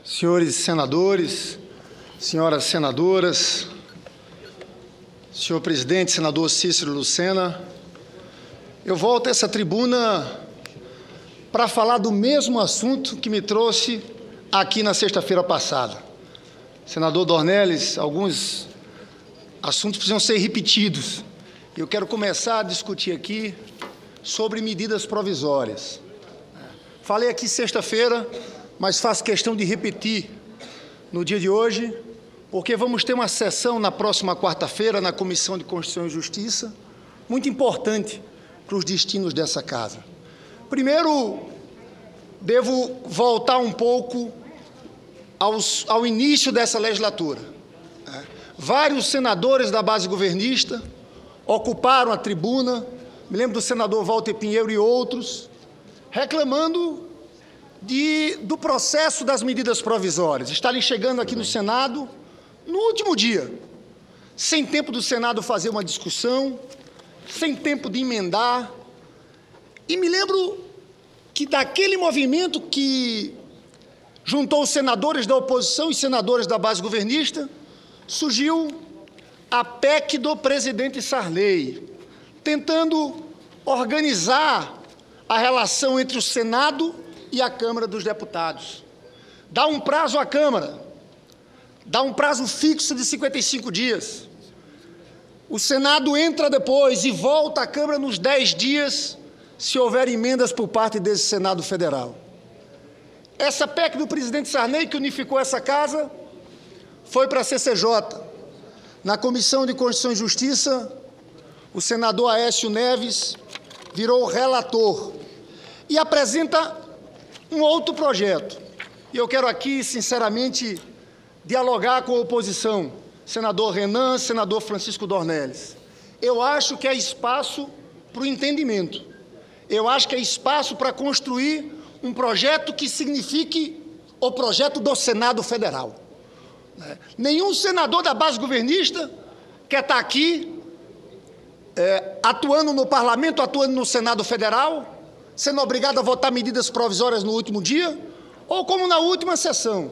Senhores senadores, senhoras senadoras, senhor presidente, senador Cícero Lucena, eu volto a essa tribuna para falar do mesmo assunto que me trouxe aqui na sexta-feira passada. Senador Dornelles, alguns assuntos precisam ser repetidos. Eu quero começar a discutir aqui sobre medidas provisórias. Falei aqui sexta-feira, mas faço questão de repetir no dia de hoje, porque vamos ter uma sessão na próxima quarta-feira na Comissão de Constituição e Justiça, muito importante para os destinos dessa casa. Primeiro, devo voltar um pouco ao início dessa legislatura. Vários senadores da base governista ocuparam a tribuna, me lembro do senador Walter Pinheiro e outros, reclamando do processo das medidas provisórias, estarem chegando aqui no Senado no último dia, sem tempo do Senado fazer uma discussão, sem tempo de emendar. E me lembro que daquele movimento que juntou os senadores da oposição e senadores da base governista, surgiu a PEC do presidente Sarney, tentando organizar a relação entre o Senado e a Câmara dos Deputados. Dá um prazo à Câmara, dá um prazo fixo de 55 dias. O Senado entra depois e volta à Câmara nos 10 dias, se houver emendas por parte desse Senado Federal. Essa PEC do presidente Sarney, que unificou essa casa, foi para a CCJ. Na Comissão de Constituição e Justiça, o senador Aécio Neves virou relator e apresenta um outro projeto. E eu quero aqui, sinceramente, dialogar com a oposição, senador Renan, senador Francisco Dornelles. Eu acho que há espaço para o entendimento. Eu acho que há espaço para construir um projeto que signifique o projeto do Senado Federal. Nenhum senador da base governista quer estar aqui atuando no Parlamento, atuando no Senado Federal, sendo obrigado a votar medidas provisórias no último dia, ou como na última sessão.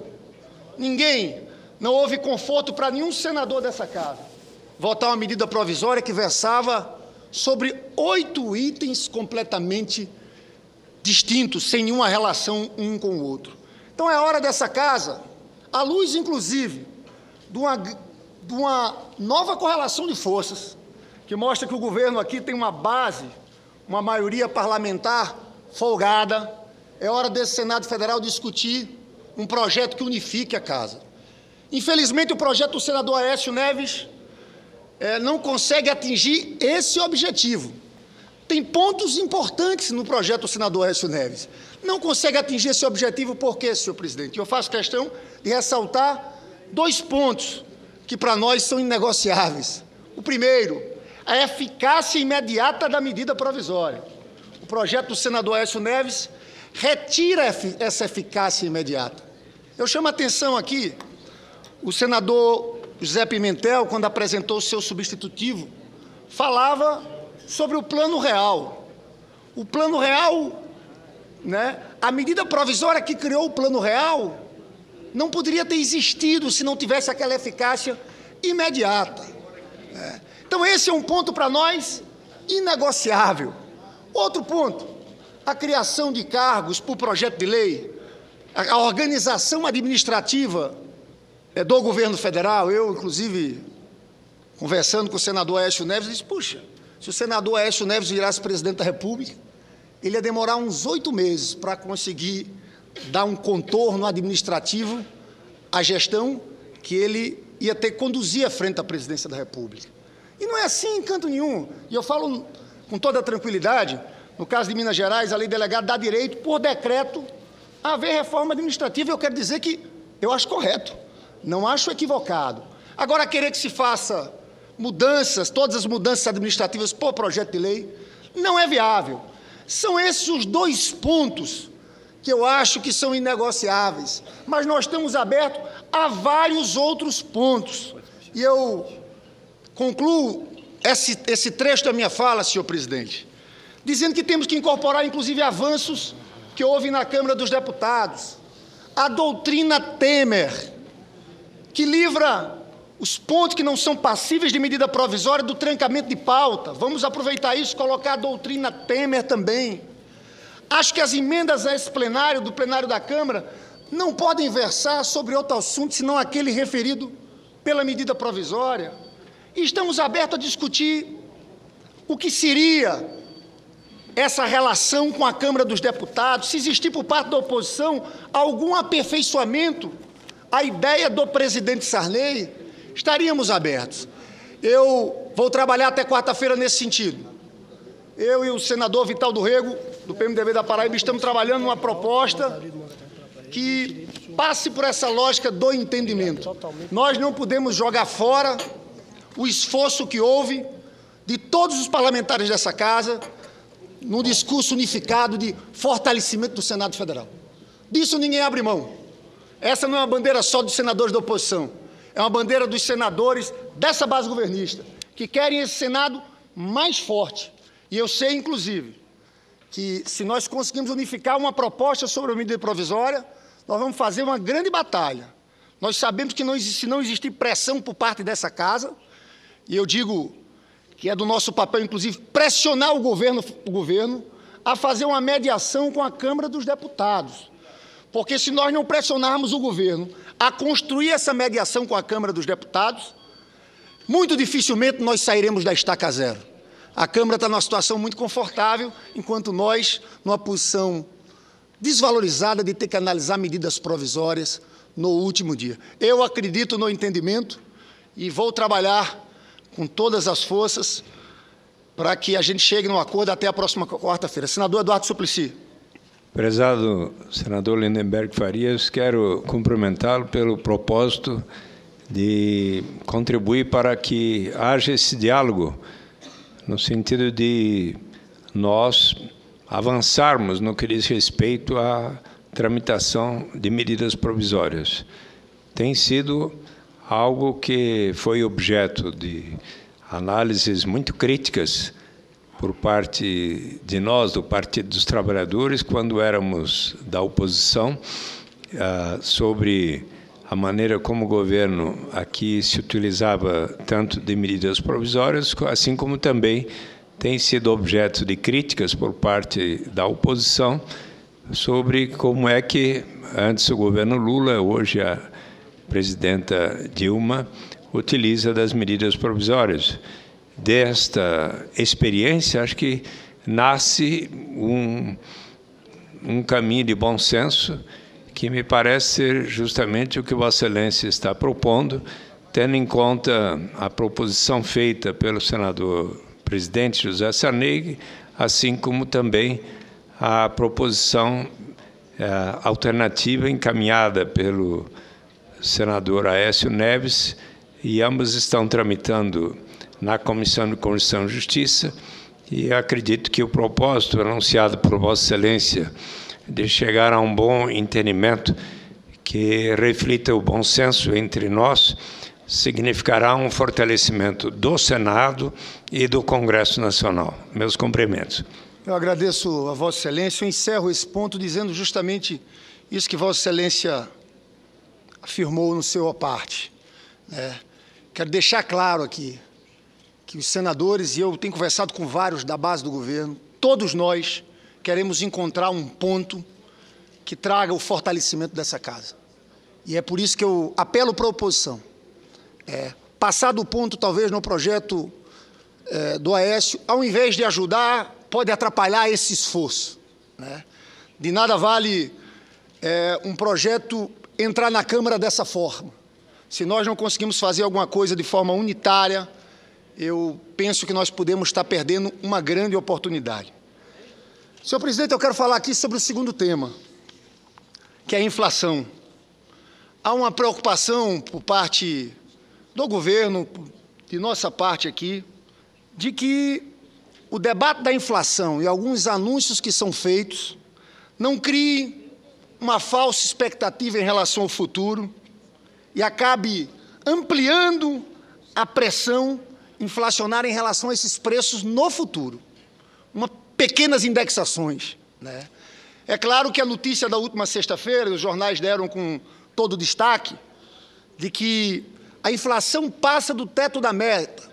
Não houve conforto para nenhum senador dessa casa votar uma medida provisória que versava sobre 8 itens completamente distintos, sem nenhuma relação um com o outro. Então é hora dessa casa, à luz, inclusive, de uma nova correlação de forças, que mostra que o governo aqui tem uma base, uma maioria parlamentar folgada. É hora desse Senado Federal discutir um projeto que unifique a casa. Infelizmente, o projeto do senador Aécio Neves não consegue atingir esse objetivo. Tem pontos importantes no projeto do senador Aécio Neves. Não consegue atingir esse objetivo por quê, senhor presidente? Eu faço questão de ressaltar 2 pontos que para nós são inegociáveis. O primeiro, a eficácia imediata da medida provisória. O projeto do senador Aécio Neves retira essa eficácia imediata. Eu chamo a atenção aqui, o senador José Pimentel, quando apresentou o seu substitutivo, falava sobre o Plano Real. O Plano Real, a medida provisória que criou o Plano Real não poderia ter existido se não tivesse aquela eficácia imediata. Então, esse é um ponto para nós inegociável. Outro ponto, a criação de cargos por projeto de lei, a organização administrativa do governo federal. Eu, inclusive, conversando com o senador Aécio Neves, disse, puxa, se o senador Aécio Neves virasse presidente da República, ele ia demorar uns 8 meses para conseguir dar um contorno administrativo à gestão que ele ia ter que conduzir à frente da presidência da República. E não é assim em canto nenhum. E eu falo com toda a tranquilidade, no caso de Minas Gerais, a lei delegada dá direito, por decreto, a haver reforma administrativa. Eu quero dizer que eu acho correto, não acho equivocado. Agora, querer que se faça mudanças, todas as mudanças administrativas por projeto de lei, não é viável. São esses os 2 pontos que eu acho que são inegociáveis, mas nós estamos abertos a vários outros pontos. E eu concluo esse trecho da minha fala, senhor presidente, dizendo que temos que incorporar, inclusive, avanços que houve na Câmara dos Deputados, a doutrina Temer, que livra os pontos que não são passíveis de medida provisória do trancamento de pauta. Vamos aproveitar isso e colocar a doutrina Temer também. Acho que as emendas a esse plenário, do plenário da Câmara, não podem versar sobre outro assunto, senão aquele referido pela medida provisória. E estamos abertos a discutir o que seria essa relação com a Câmara dos Deputados, se existir por parte da oposição algum aperfeiçoamento à ideia do presidente Sarney, estaríamos abertos. Eu vou trabalhar até quarta-feira nesse sentido. Eu e o senador Vital do Rego, do PMDB da Paraíba, estamos trabalhando numa proposta que passe por essa lógica do entendimento. Nós não podemos jogar fora o esforço que houve de todos os parlamentares dessa casa num discurso unificado de fortalecimento do Senado Federal. Disso ninguém abre mão. Essa não é uma bandeira só dos senadores da oposição, é uma bandeira dos senadores dessa base governista, que querem esse Senado mais forte. E eu sei, inclusive, que se nós conseguirmos unificar uma proposta sobre a medida provisória, nós vamos fazer uma grande batalha. Nós sabemos que se não existir pressão por parte dessa casa, e eu digo que é do nosso papel, inclusive, pressionar o governo a fazer uma mediação com a Câmara dos Deputados. Porque se nós não pressionarmos o governo a construir essa mediação com a Câmara dos Deputados, muito dificilmente nós sairemos da estaca zero. A Câmara está numa situação muito confortável, enquanto nós, numa posição desvalorizada de ter que analisar medidas provisórias no último dia. Eu acredito no entendimento e vou trabalhar com todas as forças para que a gente chegue num acordo até a próxima quarta-feira. Senador Eduardo Suplicy. Prezado senador Lindenberg Farias, quero cumprimentá-lo pelo propósito de contribuir para que haja esse diálogo, no sentido de nós avançarmos no que diz respeito à tramitação de medidas provisórias. Tem sido algo que foi objeto de análises muito críticas por parte de nós, do Partido dos Trabalhadores, quando éramos da oposição, sobre a maneira como o governo aqui se utilizava tanto de medidas provisórias, assim como também tem sido objeto de críticas por parte da oposição sobre como é que, antes o governo Lula, hoje a presidenta Dilma, utiliza das medidas provisórias. Desta experiência, acho que nasce um caminho de bom senso, que me parece ser justamente o que Vossa Excelência está propondo, tendo em conta a proposição feita pelo senador presidente José Sarney, assim como também a proposição alternativa encaminhada pelo senador Aécio Neves, e ambas estão tramitando na Comissão de Constituição e Justiça, e acredito que o propósito anunciado por Vossa Excelência de chegar a um bom entendimento que reflita o bom senso entre nós significará um fortalecimento do Senado e do Congresso Nacional. Meus cumprimentos. Eu agradeço a Vossa Excelência. Eu encerro esse ponto dizendo justamente isso que Vossa Excelência afirmou no seu parte. Quero deixar claro aqui que os senadores, e eu tenho conversado com vários da base do governo, todos nós queremos encontrar um ponto que traga o fortalecimento dessa casa. E é por isso que eu apelo para a oposição. Passar do ponto, talvez, no projeto do Aécio, ao invés de ajudar, pode atrapalhar esse esforço. De nada vale um projeto entrar na Câmara dessa forma. Se nós não conseguimos fazer alguma coisa de forma unitária, eu penso que nós podemos estar perdendo uma grande oportunidade. Senhor presidente, eu quero falar aqui sobre o segundo tema, que é a inflação. Há uma preocupação por parte do governo, de nossa parte aqui, de que o debate da inflação e alguns anúncios que são feitos não criem uma falsa expectativa em relação ao futuro e acabe ampliando a pressão inflacionária em relação a esses preços no futuro. Pequenas indexações. É claro que a notícia da última sexta-feira, os jornais deram com todo destaque, de que a inflação passa do teto da meta,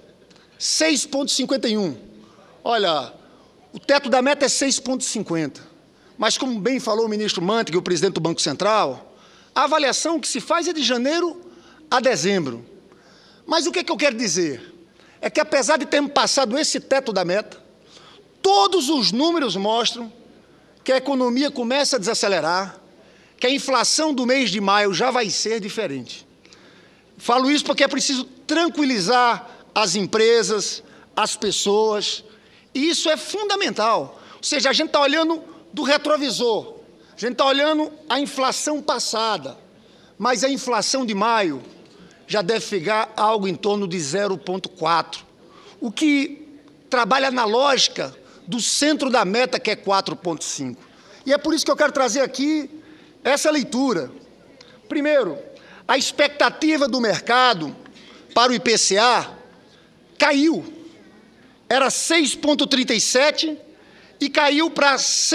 6,51. Olha, o teto da meta é 6,50. Mas, como bem falou o ministro Mantega, o presidente do Banco Central, a avaliação que se faz é de janeiro a dezembro. Mas o que é que eu quero dizer? É que, apesar de termos passado esse teto da meta, todos os números mostram que a economia começa a desacelerar, que a inflação do mês de maio já vai ser diferente. Falo isso porque é preciso tranquilizar as empresas, as pessoas, e isso é fundamental. Ou seja, a gente está olhando do retrovisor, a gente está olhando a inflação passada, mas a inflação de maio já deve ficar algo em torno de 0,4, o que trabalha na lógica do centro da meta, que é 4,5. E é por isso que eu quero trazer aqui essa leitura. Primeiro, a expectativa do mercado para o IPCA caiu. Era 6,37 e caiu para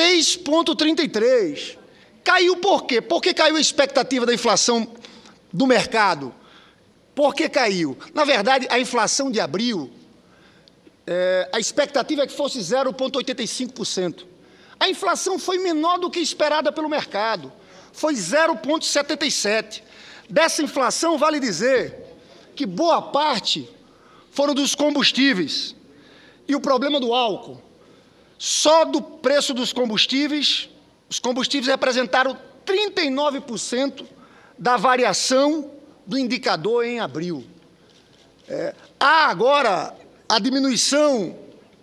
6,33. Caiu por quê? Por que caiu a expectativa da inflação do mercado? Por que caiu? Na verdade, a inflação de abril, a expectativa é que fosse 0,85%. A inflação foi menor do que esperada pelo mercado, foi 0,77%. Dessa inflação, vale dizer que boa parte foram dos combustíveis. E o problema do álcool, só do preço dos combustíveis, os combustíveis representaram 39% da variação do indicador em abril. Há agora a diminuição,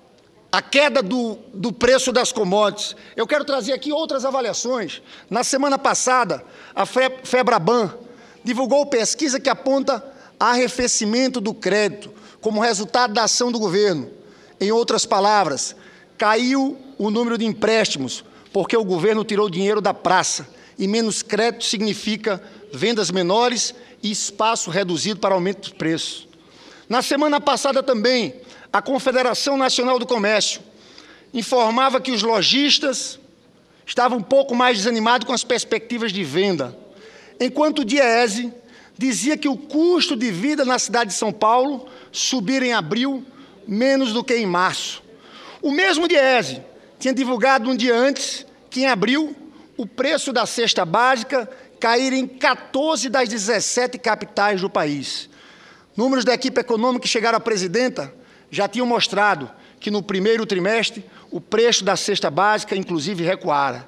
a queda do preço das commodities. Eu quero trazer aqui outras avaliações. Na semana passada, a Febraban divulgou pesquisa que aponta arrefecimento do crédito como resultado da ação do governo. Em outras palavras, caiu o número de empréstimos, porque o governo tirou dinheiro da praça, e menos crédito significa vendas menores e espaço reduzido para aumento dos preços. Na semana passada também, a Confederação Nacional do Comércio informava que os lojistas estavam um pouco mais desanimados com as perspectivas de venda, enquanto o Diese dizia que o custo de vida na cidade de São Paulo subira em abril menos do que em março. O mesmo Diese tinha divulgado um dia antes que, em abril, o preço da cesta básica caíra em 14 das 17 capitais do país. Números da equipe econômica que chegaram à presidenta já tinham mostrado que, no primeiro trimestre, o preço da cesta básica, inclusive, recuara.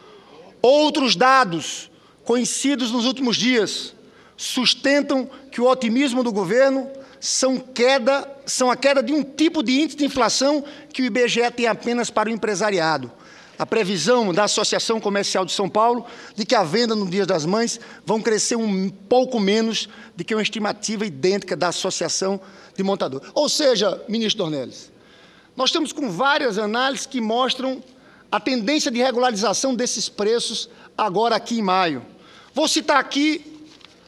Outros dados conhecidos nos últimos dias sustentam que o otimismo do governo são a queda de um tipo de índice de inflação que o IBGE tem apenas para o empresariado. A previsão da Associação Comercial de São Paulo de que a venda no Dia das Mães vão crescer um pouco menos do que uma estimativa idêntica da Associação de Montadores. Ou seja, ministro Dornelles, nós estamos com várias análises que mostram a tendência de regularização desses preços agora aqui em maio. Vou citar aqui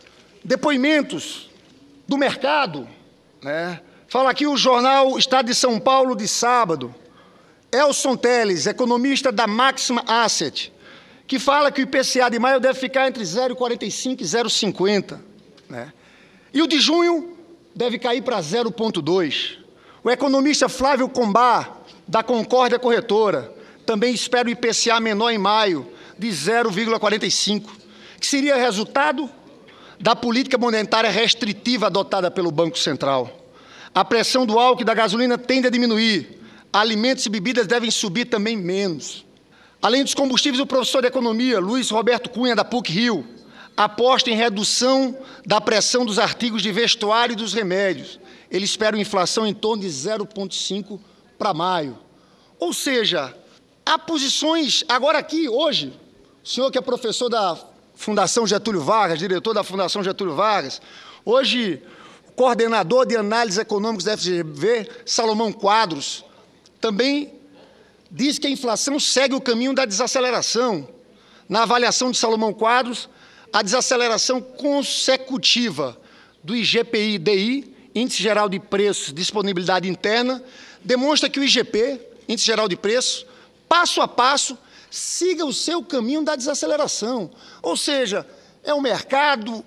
depoimentos do mercado, né? Fala aqui o jornal Estado de São Paulo de sábado, Elson Teles, economista da Máxima Asset, que fala que o IPCA de maio deve ficar entre 0,45 e 0,50, né? E o de junho deve cair para 0,2. O economista Flávio Combá, da Concórdia Corretora, também espera o IPCA menor em maio, de 0,45, que seria resultado da política monetária restritiva adotada pelo Banco Central. A pressão do álcool e da gasolina tende a diminuir. Alimentos e bebidas devem subir também menos. Além dos combustíveis, o professor de economia, Luiz Roberto Cunha, da PUC-Rio, aposta em redução da pressão dos artigos de vestuário e dos remédios. Ele espera uma inflação em torno de 0,5 para maio. Ou seja, há posições, agora aqui, hoje, o senhor que é professor da Fundação Getúlio Vargas, diretor da Fundação Getúlio Vargas, hoje, o coordenador de análise econômicos da FGV, Salomão Quadros, também diz que a inflação segue o caminho da desaceleração. Na avaliação de Salomão Quadros, a desaceleração consecutiva do IGPI-DI, Índice Geral de Preços, Disponibilidade Interna, demonstra que o IGP, Índice Geral de Preços, passo a passo, siga o seu caminho da desaceleração. Ou seja, é o mercado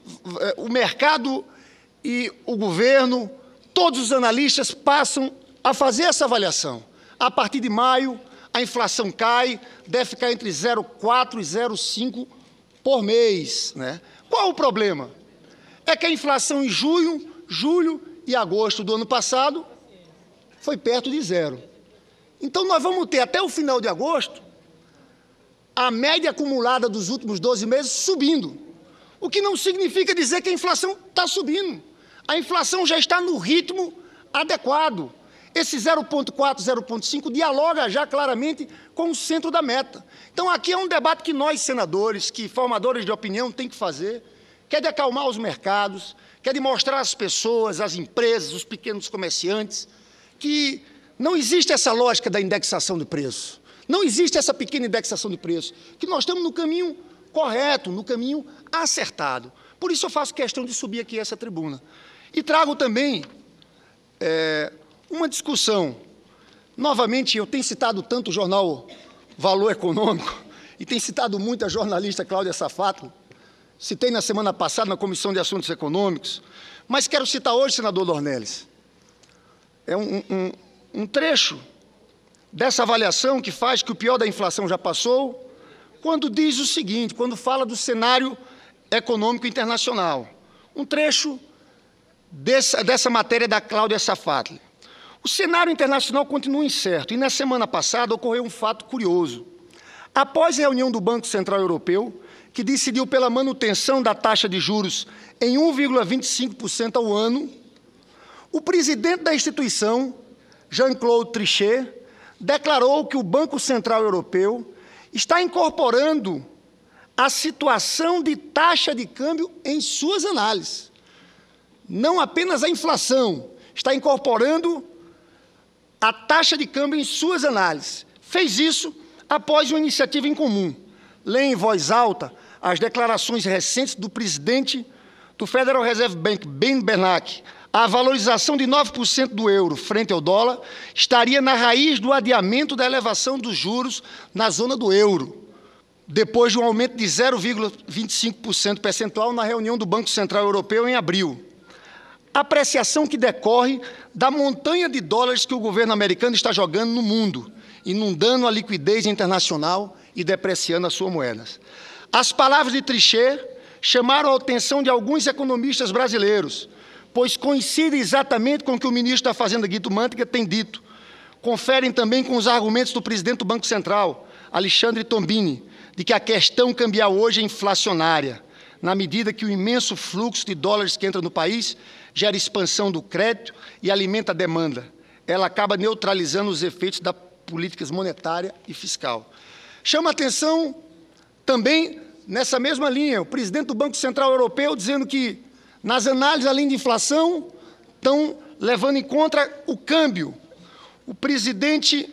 e o governo, todos os analistas passam a fazer essa avaliação. A partir de maio, a inflação cai, deve ficar entre 0,4% e 0,5% por mês, né? Qual o problema? É que a inflação em junho, julho e agosto do ano passado foi perto de zero. Então, nós vamos ter, até o final de agosto, a média acumulada dos últimos 12 meses subindo, o que não significa dizer que a inflação está subindo. A inflação já está no ritmo adequado. Esse 0,4%, 0,5% dialoga já claramente com o centro da meta. Então, aqui é um debate que nós, senadores, que formadores de opinião, tem que fazer, que é de acalmar os mercados, que é de mostrar às pessoas, às empresas, os pequenos comerciantes, que não existe essa lógica da indexação de preço. Não existe essa pequena indexação de preço, que nós estamos no caminho correto, no caminho acertado. Por isso eu faço questão de subir aqui essa tribuna. E trago também uma discussão. Novamente, eu tenho citado tanto o jornal Valor Econômico e tenho citado muito a jornalista Cláudia Safatli, citei na semana passada na Comissão de Assuntos Econômicos, mas quero citar hoje, senador Dornelles. É um trecho dessa avaliação que faz que o pior da inflação já passou, quando diz o seguinte, quando fala do cenário econômico internacional. Um trecho dessa matéria da Cláudia Safatli. O cenário internacional continua incerto e, na semana passada, ocorreu um fato curioso. Após a reunião do Banco Central Europeu, que decidiu pela manutenção da taxa de juros em 1,25% ao ano, o presidente da instituição, Jean-Claude Trichet, declarou que o Banco Central Europeu está incorporando a situação de taxa de câmbio em suas análises. Não apenas a inflação, está incorporando a taxa de câmbio em suas análises. Fez isso após uma iniciativa em comum. Leia em voz alta as declarações recentes do presidente do Federal Reserve Bank, Ben Bernanke. A valorização de 9% do euro frente ao dólar estaria na raiz do adiamento da elevação dos juros na zona do euro, depois de um aumento de 0,25% percentual na reunião do Banco Central Europeu em abril. Apreciação que decorre da montanha de dólares que o governo americano está jogando no mundo, inundando a liquidez internacional e depreciando as suas moedas. As palavras de Trichet chamaram a atenção de alguns economistas brasileiros, pois coincidem exatamente com o que o ministro da Fazenda, Guido Mantega, tem dito. Conferem também com os argumentos do presidente do Banco Central, Alexandre Tombini, de que a questão cambial hoje é inflacionária, na medida que o imenso fluxo de dólares que entra no país gera expansão do crédito e alimenta a demanda. Ela acaba neutralizando os efeitos das políticas monetária e fiscal. Chama a atenção também, nessa mesma linha, o presidente do Banco Central Europeu dizendo que, nas análises, além de inflação, estão levando em conta o câmbio. O presidente,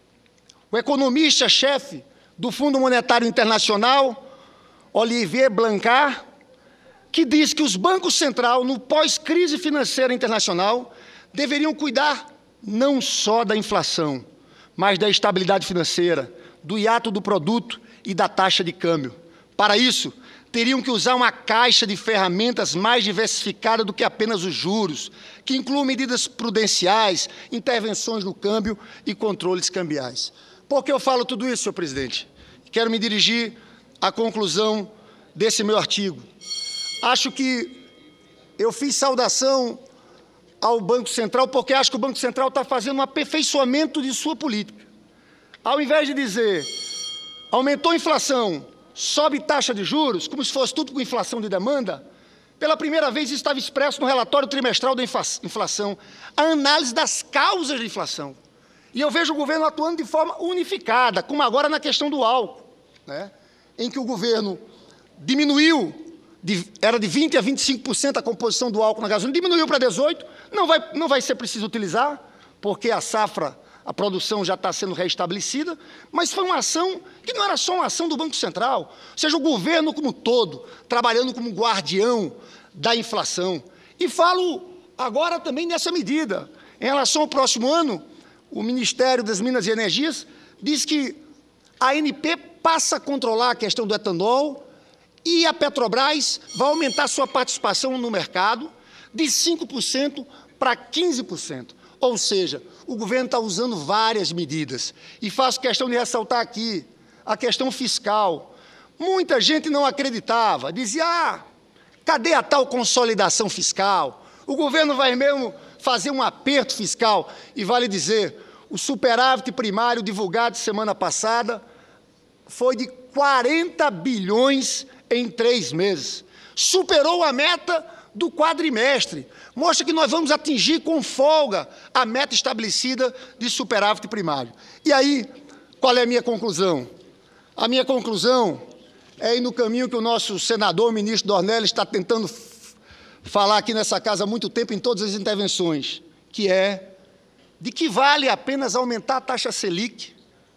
o economista-chefe do Fundo Monetário Internacional, Olivier Blanchard, que diz que os bancos centrais, no pós-crise financeira internacional, deveriam cuidar não só da inflação, mas da estabilidade financeira, do hiato do produto e da taxa de câmbio. Para isso, teriam que usar uma caixa de ferramentas mais diversificada do que apenas os juros, que incluam medidas prudenciais, intervenções no câmbio e controles cambiais. Por que eu falo tudo isso, senhor presidente? Quero me dirigir à conclusão desse meu artigo. Acho que eu fiz saudação ao Banco Central porque acho que o Banco Central está fazendo um aperfeiçoamento de sua política. Ao invés de dizer, aumentou a inflação, sobe taxa de juros, como se fosse tudo com inflação de demanda, pela primeira vez isso estava expresso no relatório trimestral da inflação, a análise das causas da inflação. E eu vejo o governo atuando de forma unificada, como agora na questão do álcool, né, em que o governo diminuiu, era de 20% a 25% a composição do álcool na gasolina, diminuiu para 18%, não vai ser preciso utilizar, porque a safra, a produção já está sendo reestabelecida, mas foi uma ação que não era só uma ação do Banco Central, ou seja, o governo como um todo, trabalhando como guardião da inflação. E falo agora também nessa medida. Em relação ao próximo ano, o Ministério das Minas e Energias diz que a ANP passa a controlar a questão do etanol e a Petrobras vai aumentar sua participação no mercado de 5% para 15%. Ou seja, o governo está usando várias medidas. E faço questão de ressaltar aqui a questão fiscal. Muita gente não acreditava, dizia, cadê a tal consolidação fiscal? O governo vai mesmo fazer um aperto fiscal. E vale dizer, o superávit primário divulgado semana passada foi de 40 bilhões em 3 meses. Superou a meta do quadrimestre. Mostra que nós vamos atingir com folga a meta estabelecida de superávit primário. E aí, qual é a minha conclusão? A minha conclusão é ir no caminho que o nosso senador, o ministro Dornelles, está tentando falar aqui nessa casa há muito tempo, em todas as intervenções, que é de que vale apenas aumentar a taxa Selic,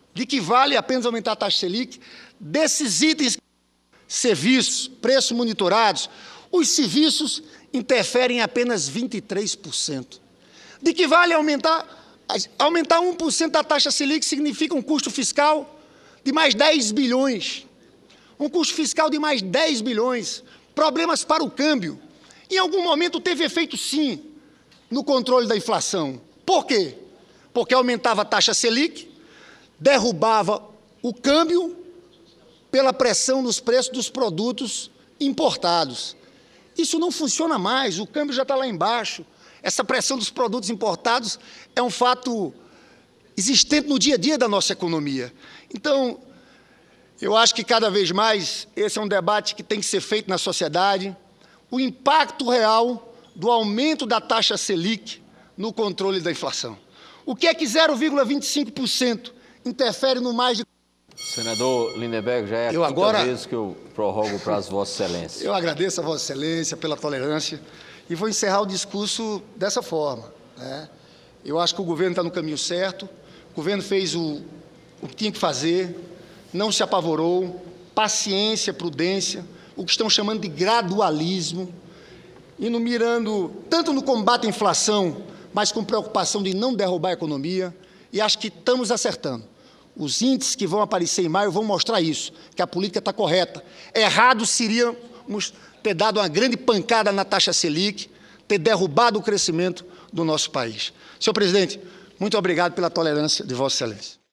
desses itens, serviços, preços monitorados, os serviços interferem em apenas 23%. De que vale aumentar 1% da taxa Selic significa um custo fiscal de mais 10 bilhões. Um custo fiscal de mais 10 bilhões. Problemas para o câmbio. Em algum momento teve efeito, sim, no controle da inflação. Por quê? Porque aumentava a taxa Selic, derrubava o câmbio pela pressão nos preços dos produtos importados. Isso não funciona mais, o câmbio já está lá embaixo. Essa pressão dos produtos importados é um fato existente no dia a dia da nossa economia. Então, eu acho que cada vez mais esse é um debate que tem que ser feito na sociedade. O impacto real do aumento da taxa Selic no controle da inflação. O que é que 0,25% interfere no mais de... Senador Lindenberg, já é a quinta vez que eu prorrogo o prazo de Vossa Excelência. Eu agradeço a Vossa Excelência pela tolerância e vou encerrar o discurso dessa forma, né? Eu acho que o governo está no caminho certo, o governo fez o que tinha que fazer, não se apavorou, paciência, prudência, o que estão chamando de gradualismo, indo mirando tanto no combate à inflação, mas com preocupação de não derrubar a economia, e acho que estamos acertando. Os índices que vão aparecer em maio vão mostrar isso, que a política está correta. Errado seríamos ter dado uma grande pancada na taxa Selic, ter derrubado o crescimento do nosso país. Senhor presidente, muito obrigado pela tolerância de Vossa Excelência.